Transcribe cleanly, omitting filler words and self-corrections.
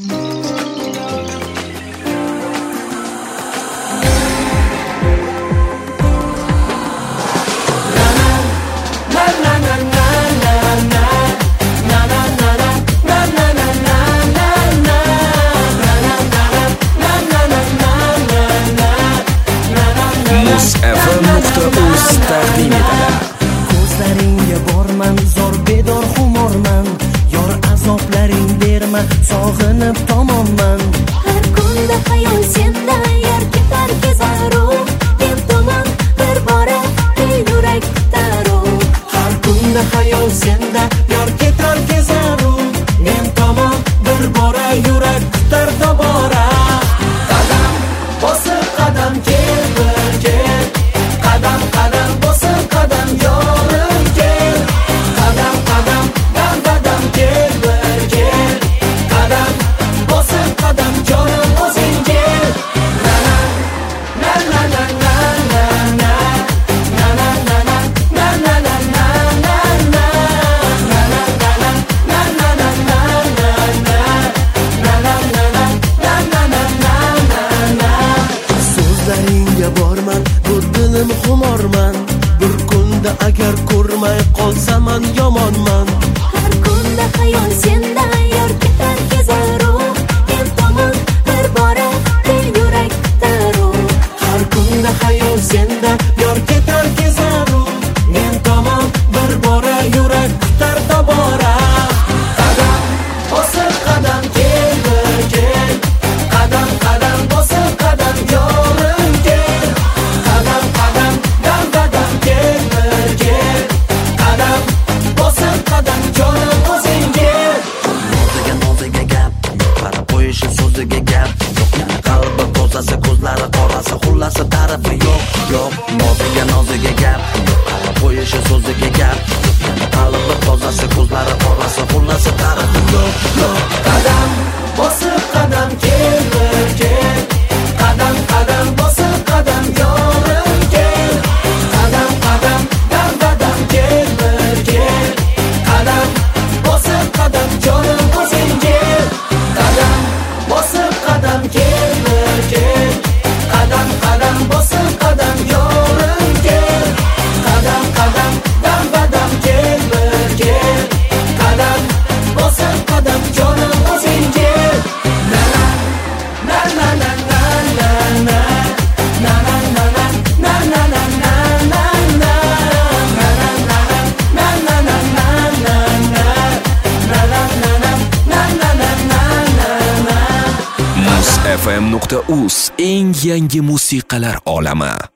Muz.fm.uz taqdim etadi. Ko'zlaringga borman, zor bedor xumorman, yor azoblaring berma, sog'inib tomonman. Har kunda xayol senda, yor ketar kezaru, men tomon bir bora yurak taru. Har kunda xayol senda, yor ketar kezaru, men tomon bir bora yurak tutar tobora. Qadam bosib qadam kel birga, qadam qadam bosib qadam yorim kel, qadam qadam qadam kel birga, qadam bosib qadam jonim o'zing kel. Na na na na na na na na na na na na na na na na so'zlaringga borman, bu dilim xumorman, bir kunda agar ko'rmay qolsaman yomonman. Har kunda xayol senda, yor ketar kezaru, men tomon bir bora yurak taru. Har kunda xayol senda, yor ketar kezaru, men tomon bir bora yurak tutar tobora. Qadam bosib qadam kel birga, qadam qadam bosib qadam yorim kel, qadam qadam qadam kel birga, qadam bosib qadam jonim o'zing kel. Noziga gap, qarab qo'yishi so'ziga gap yo'q. Yani qalbi to'zasi, ko'zlari qorasi, xullasi tarifi yo'q. Noziga gap, qarab qo'yishi so'ziga gap yo'q. Yani qalbi to'zasi, ko'zlari qorasi, xullasi tarifi yo'q. Qadam bosib qadam kel birga, qadam qadam bosib qadam yorim kel, qadam qadam qadam kel birga, qadam bosib qadam jonim o'zing kel, qadam bosib qadam kel birga, qadam qadam bosib qadam yorim kel, qadam qadam qadam kel birga, qadam bosib qadam jonim o'zing kel. Na na na na na na na na na na na na na Muz.fm.uz eng yangi musiqalar olami.